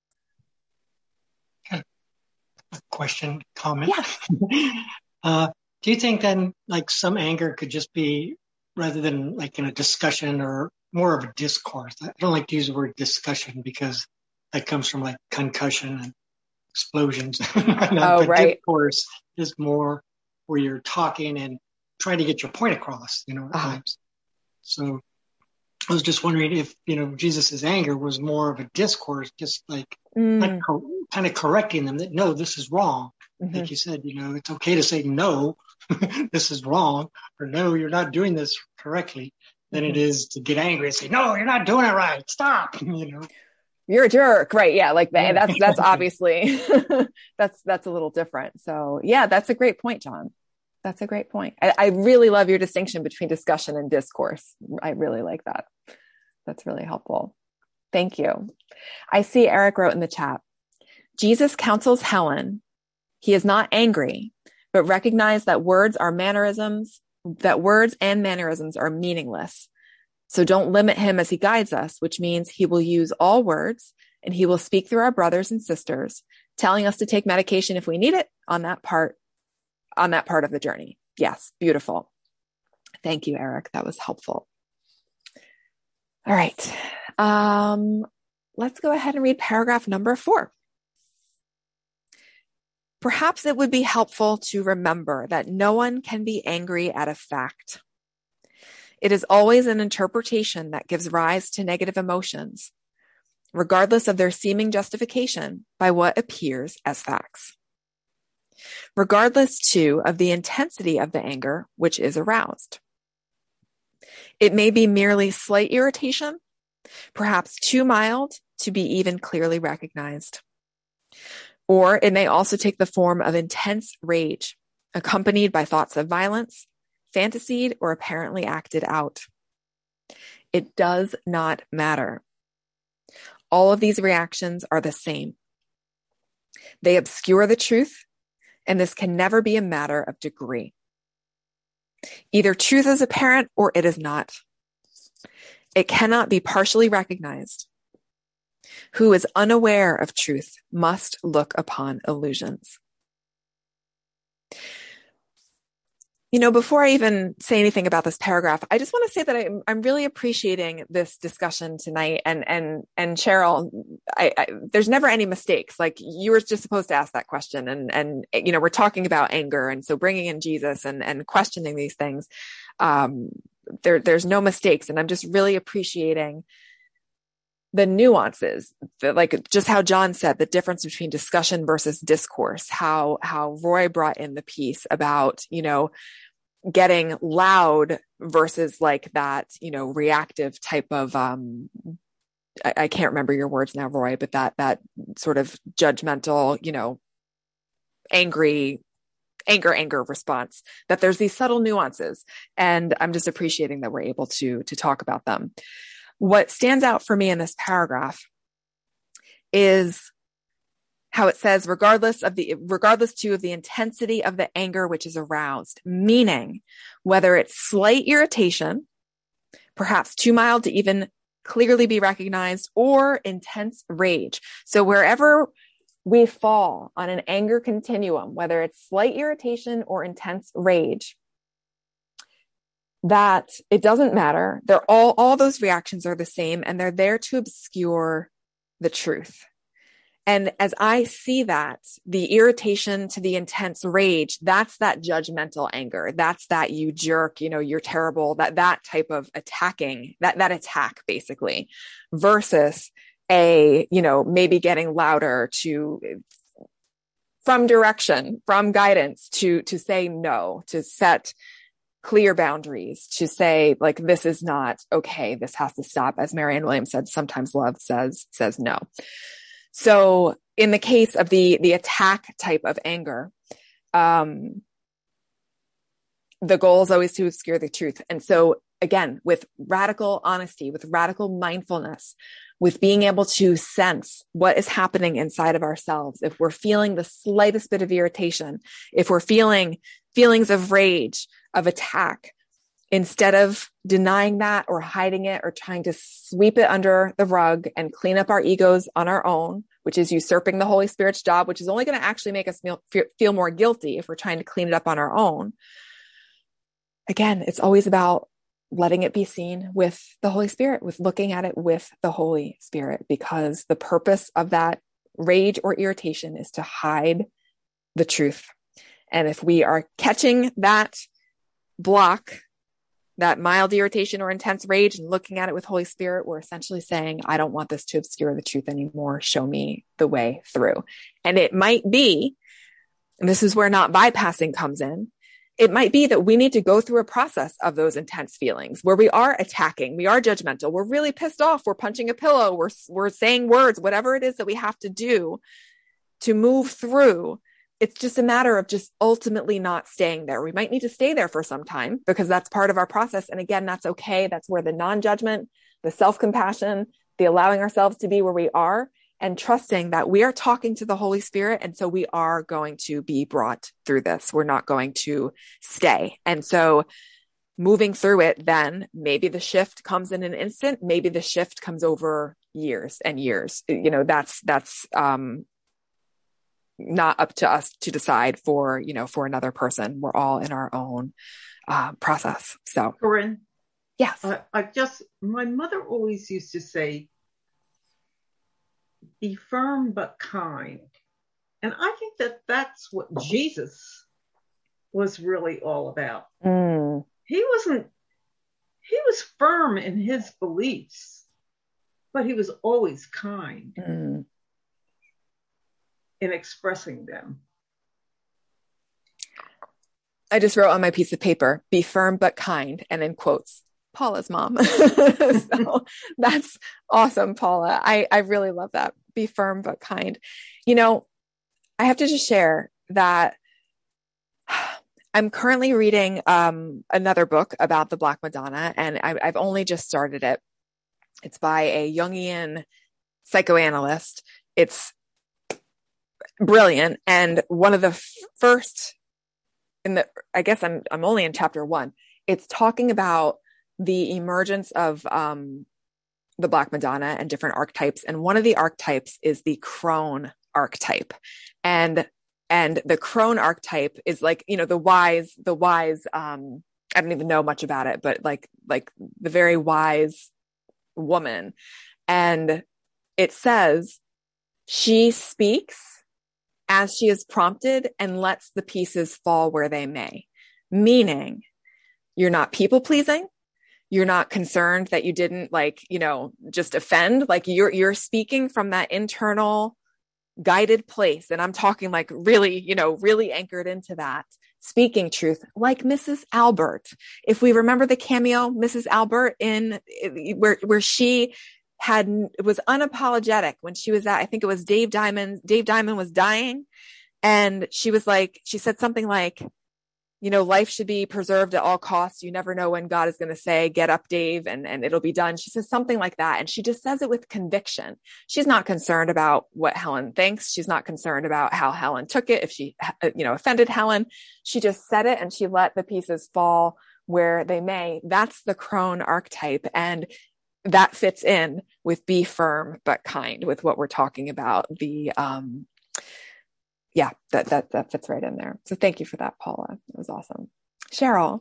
A question, comment. Yeah. uh, do you think then like some anger could just be rather than like in a discussion or more of a discourse? I don't like to use the word discussion because that comes from like concussion and explosions. Oh, but right. discourse is more where you're talking and trying to get your point across, you know, at Uh-huh. times. So I was just wondering if, you know, Jesus's anger was more of a discourse, just like Mm. not co- kind of correcting them that, no, this is wrong. Mm-hmm. Like you said, you know, it's okay to say, no, this is wrong, or no, you're not doing this correctly, than Mm-hmm. it is to get angry and say, no, you're not doing it right. Stop, you know. You're a jerk, right? Yeah, like that. Yeah. That's that's obviously that's that's a little different. So yeah, that's a great point, John. That's a great point. I, I really love your distinction between discussion and discourse. I really like that. That's really helpful. Thank you. I see Eric wrote in the chat, Jesus counsels Helen. He is not angry, but recognize that words are mannerisms, that words and mannerisms are meaningless. So don't limit him as he guides us, which means he will use all words and he will speak through our brothers and sisters, telling us to take medication if we need it on that part, on that part of the journey. Yes. Beautiful. Thank you, Eric. That was helpful. All right. Um, let's go ahead and read paragraph number four. Perhaps it would be helpful to remember that no one can be angry at a fact. It is always an interpretation that gives rise to negative emotions, regardless of their seeming justification by what appears as facts. Regardless, too, of the intensity of the anger which is aroused. It may be merely slight irritation, perhaps too mild to be even clearly recognized. Or it may also take the form of intense rage, accompanied by thoughts of violence, fantasied or apparently acted out. It does not matter. All of these reactions are the same. They obscure the truth, and this can never be a matter of degree. Either truth is apparent or it is not. It cannot be partially recognized. Who is unaware of truth must look upon illusions. You know, before I even say anything about this paragraph, I just want to say that I'm, I'm really appreciating this discussion tonight. And, and, and Cheryl, I, I, there's never any mistakes. Like, you were just supposed to ask that question. And, and, you know, we're talking about anger. And so bringing in Jesus and, and questioning these things, um, there, there's no mistakes. And I'm just really appreciating the nuances, the, like just how John said, the difference between discussion versus discourse, how, how Roy brought in the piece about, you know, getting loud versus like that, you know, reactive type of, um, I, I can't remember your words now, Roy, but that, that sort of judgmental, you know, angry, anger, anger response, that there's these subtle nuances. And I'm just appreciating that we're able to, to talk about them. What stands out for me in this paragraph is how it says, regardless of the, regardless too of the intensity of the anger which is aroused, meaning whether it's slight irritation, perhaps too mild to even clearly be recognized, or intense rage. So wherever we fall on an anger continuum, whether it's slight irritation or intense rage, that it doesn't matter. They're all, all those reactions are the same, and they're there to obscure the truth. And as I see that, the irritation to the intense rage, that's that judgmental anger. That's that you jerk, you know, you're terrible, that, that type of attacking, that, that attack basically, versus a, you know, maybe getting louder to, from direction, from guidance to, to say no, to set clear boundaries, to say like, this is not okay. This has to stop. As Marianne Williams said, sometimes love says, says no. So in the case of the, the attack type of anger, um, the goal is always to obscure the truth. And so again, with radical honesty, with radical mindfulness, with being able to sense what is happening inside of ourselves. If we're feeling the slightest bit of irritation, if we're feeling feelings of rage, of attack, instead of denying that or hiding it or trying to sweep it under the rug and clean up our egos on our own, which is usurping the Holy Spirit's job, which is only going to actually make us feel, feel more guilty if we're trying to clean it up on our own. Again, it's always about letting it be seen with the Holy Spirit, with looking at it with the Holy Spirit, because the purpose of that rage or irritation is to hide the truth. And if we are catching that block, that mild irritation or intense rage, and looking at it with Holy Spirit, we're essentially saying, I don't want this to obscure the truth anymore. Show me the way through. And it might be, and this is where not bypassing comes in, it might be that we need to go through a process of those intense feelings where we are attacking, we are judgmental, we're really pissed off, we're punching a pillow, we're, we're saying words, whatever it is that we have to do to move through. It's just a matter of just ultimately not staying there. We might need to stay there for some time because that's part of our process. And again, that's okay. That's where the non-judgment, the self-compassion, the allowing ourselves to be where we are and trusting that we are talking to the Holy Spirit. And so we are going to be brought through this. We're not going to stay. And so moving through it, then maybe the shift comes in an instant. Maybe the shift comes over years and years. You know, that's, that's, um, not up to us to decide for, you know, for another person. We're all in our own uh, process. So, Corinne. Yes. Uh, I just, my mother always used to say, be firm but kind. And I think that that's what Jesus was really all about. Mm. He wasn't, he was firm in his beliefs, but he was always kind. Mm. In expressing them. I just wrote on my piece of paper, be firm but kind, and in quotes, Paula's mom. So that's awesome, Paula. I, I really love that. Be firm but kind. You know, I have to just share that I'm currently reading um, another book about the Black Madonna, and I, I've only just started it. It's by a Jungian psychoanalyst. It's brilliant. And one of the f- first in the, I guess I'm, I'm only in chapter one. It's talking about the emergence of, um, the Black Madonna and different archetypes. And one of the archetypes is the crone archetype. And, and the crone archetype is like, you know, the wise, the wise, um, I don't even know much about it, but like, like the very wise woman. And it says she speaks as she is prompted and lets the pieces fall where they may. Meaning, you're not people pleasing. You're not concerned that you didn't like, you know, just offend. Like you're, you're speaking from that internal guided place. And I'm talking like really, you know, really anchored into that, speaking truth, like Missus Albert. If we remember the cameo, Missus Albert in where, where she had, was unapologetic when she was at, I think it was Dave Diamond, Dave Diamond was dying. And she was like, she said something like, you know, life should be preserved at all costs. You never know when God is going to say, get up, Dave, and, and it'll be done. She says something like that. And she just says it with conviction. She's not concerned about what Helen thinks. She's not concerned about how Helen took it. If she, you know, offended Helen, she just said it and she let the pieces fall where they may. That's the crone archetype. And that fits in with be firm but kind with what we're talking about. The, um, yeah, that, that, that fits right in there. So thank you for that, Paula. It was awesome. Cheryl.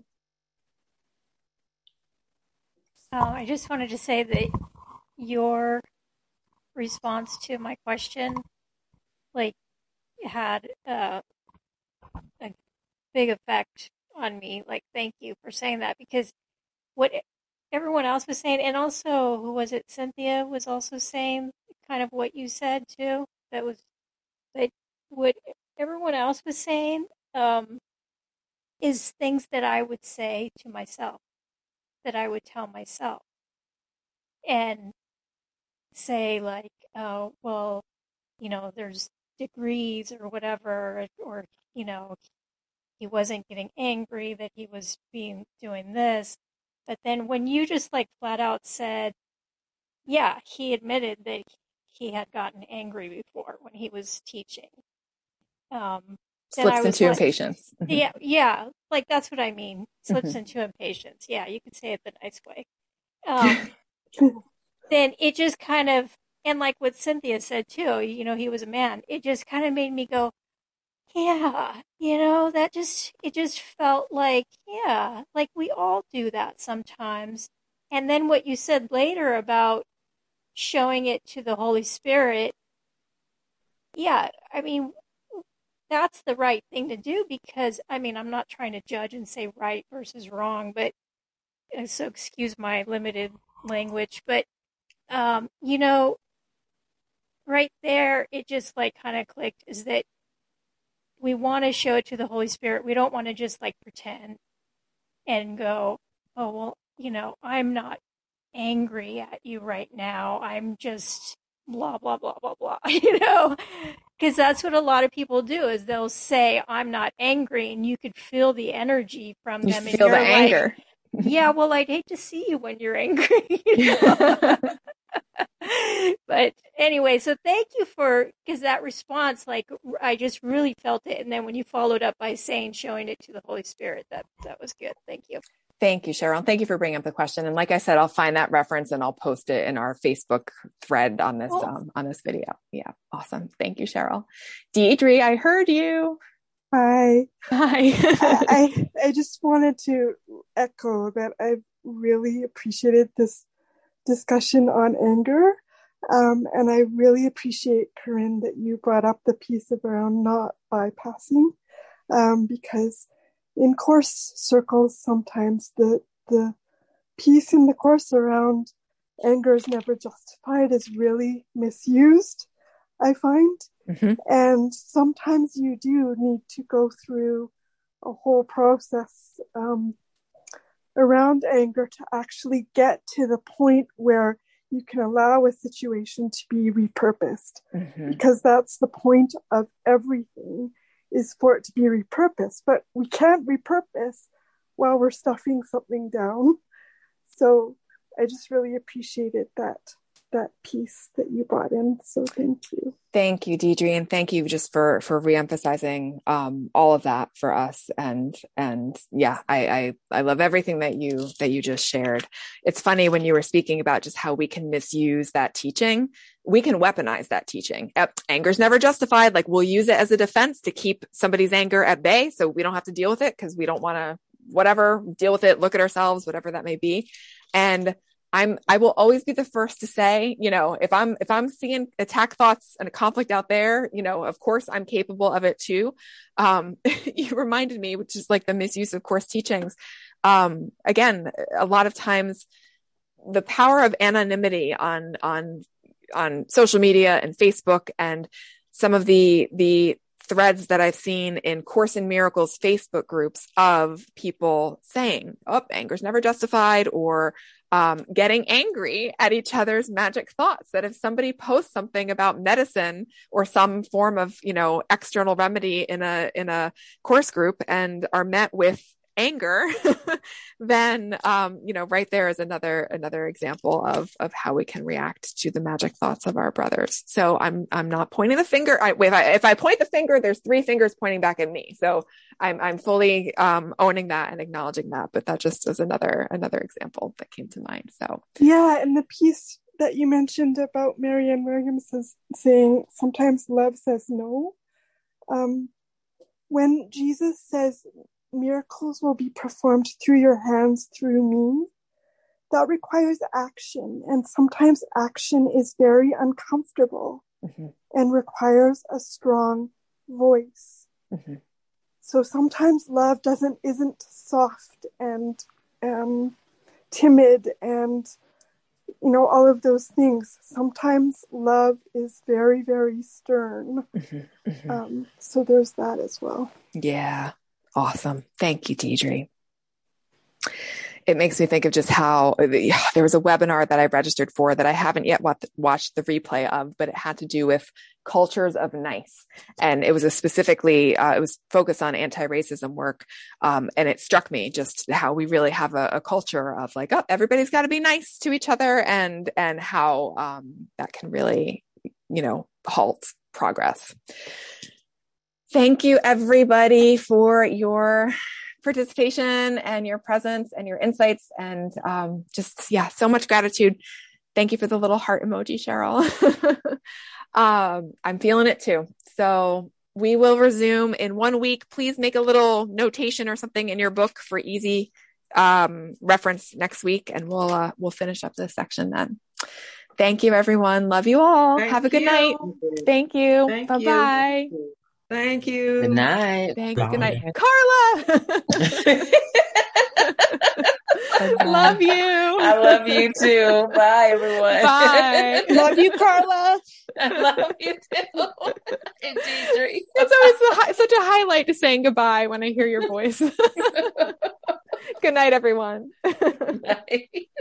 Oh, I just wanted to say that your response to my question, like, had uh, a big effect on me. Like, thank you for saying that, because what everyone else was saying, and also, who was it? Cynthia was also saying kind of what you said too. That was that what everyone else was saying um, is things that I would say to myself, that I would tell myself, and say like, oh, well, you know, there's degrees or whatever, or, you know, he wasn't getting angry, that he was being doing this. But then when you just like flat out said, yeah, he admitted that he had gotten angry before when he was teaching. Um, then Slips I was into like, impatience. Mm-hmm. Yeah, yeah, like that's what I mean. Slips Mm-hmm. into impatience. Yeah, you could say it the nice way. Um, then it just kind of, and like what Cynthia said too, you know, he was a man. It just kind of made me go, yeah, you know, that just, it just felt like, yeah, like we all do that sometimes. And then what you said later about showing it to the Holy Spirit, yeah, I mean, that's the right thing to do because, I mean, I'm not trying to judge and say right versus wrong, but so excuse my limited language, but, um, you know, right there, it just like kind of clicked is that we want to show it to the Holy Spirit. We don't want to just like pretend and go, oh, well, you know, I'm not angry at you right now. I'm just blah, blah, blah, blah, blah, you know, because that's what a lot of people do is they'll say, I'm not angry. And you could feel the energy from You them. feel and the you're anger. Like, yeah, well, I'd hate to see you when you're angry. You know? But anyway, so thank you for, because that response, like, I just really felt it. And then when you followed up by saying, showing it to the Holy Spirit, that, that was good. Thank you. Thank you, Cheryl. Thank you for bringing up the question. And like I said, I'll find that reference and I'll post it in our Facebook thread on this, Cool. um, on this video. Yeah. Awesome. Thank you, Cheryl. Deidre, I heard you. Hi. Hi. I, I just wanted to echo that I really appreciated this discussion on anger. Um, and I really appreciate, Corinne, that you brought up the piece around not bypassing, um, because in course circles, sometimes the the piece in the course around anger is never justified is really misused, I find. Mm-hmm. And sometimes you do need to go through a whole process um, around anger to actually get to the point where you can allow a situation to be repurposed. Mm-hmm. Because that's the point of everything, is for it to be repurposed. But we can't repurpose while we're stuffing something down. So I just really appreciated that that piece that you brought in. So thank you. Thank you, Deidre. And thank you just for, for reemphasizing, um, all of that for us. And, and yeah, I, I, I love everything that you, that you just shared. It's funny when you were speaking about just how we can misuse that teaching. We can weaponize that teaching. Anger's never justified. Like we'll use it as a defense to keep somebody's anger at bay. So we don't have to deal with it because we don't want to, whatever, deal with it, look at ourselves, whatever that may be. And I'm, I will always be the first to say, you know, if I'm, if I'm seeing attack thoughts and a conflict out there, you know, of course I'm capable of it too. Um, you reminded me, which is like the misuse of course teachings. Um, again, a lot of times the power of anonymity on, on, on social media and Facebook and some of the, the threads that I've seen in Course in Miracles Facebook groups of people saying, oh, anger's never justified, or um, getting angry at each other's magic thoughts. That if somebody posts something about medicine or some form of, you know, external remedy in a, in a course group and are met with anger, then, um, you know, right there is another, another example of, of how we can react to the magic thoughts of our brothers. So I'm, I'm not pointing the finger. I, if I, if I point the finger, there's three fingers pointing back at me. So I'm, I'm fully, um, owning that and acknowledging that, but that just is another, another example that came to mind. So. Yeah. And the piece that you mentioned about Marianne Williams is saying sometimes love says no. Um, when Jesus says, miracles will be performed through your hands, through me, that requires action. And sometimes action is very uncomfortable mm-hmm. and requires a strong voice. Mm-hmm. So sometimes love doesn't, isn't soft and um, timid and, you know, all of those things. Sometimes love is very, very stern. Mm-hmm. Mm-hmm. Um, so there's that as well. Yeah. Awesome. Thank you, Deidre. it makes me think of just how there was a webinar that I registered for that I haven't yet watched the replay of, but it had to do with cultures of nice. And it was a specifically, uh, it was focused on anti-racism work. Um, and it struck me just how we really have a, a culture of like, oh, everybody's got to be nice to each other, and, and how, um, that can really, you know, halt progress. Thank you everybody for your participation and your presence and your insights, and, um, just, yeah, so much gratitude. Thank you for the little heart emoji, Cheryl. Um, I'm feeling it too. So we will resume in one week. Please make a little notation or something in your book for easy, um, reference next week, and we'll, uh, we'll finish up this section then. Thank you, everyone. Love you all. Thank Have a good you. night. Thank you. Thank Bye-bye. you. Thank you. Good night. Thanks. Good night. Bye. Carla. Love you. I love you too. Bye, everyone. Bye. Love you, Carla. I love you too. It's always a hi- such a highlight to saying goodbye when I hear your voice. Good night, everyone. Bye.